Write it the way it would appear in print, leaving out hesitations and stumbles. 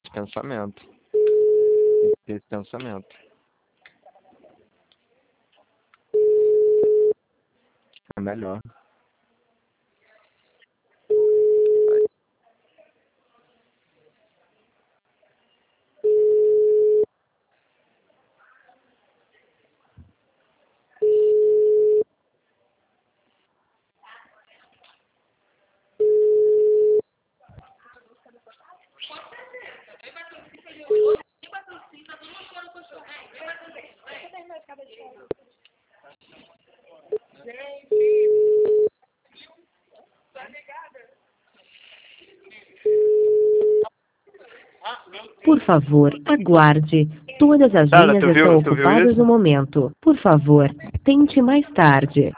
Pensamento. Esse pensamento. É melhor. Por favor, aguarde. Todas as Cara, linhas tu estão viu ocupadas isso? no momento. Por favor, tente mais tarde.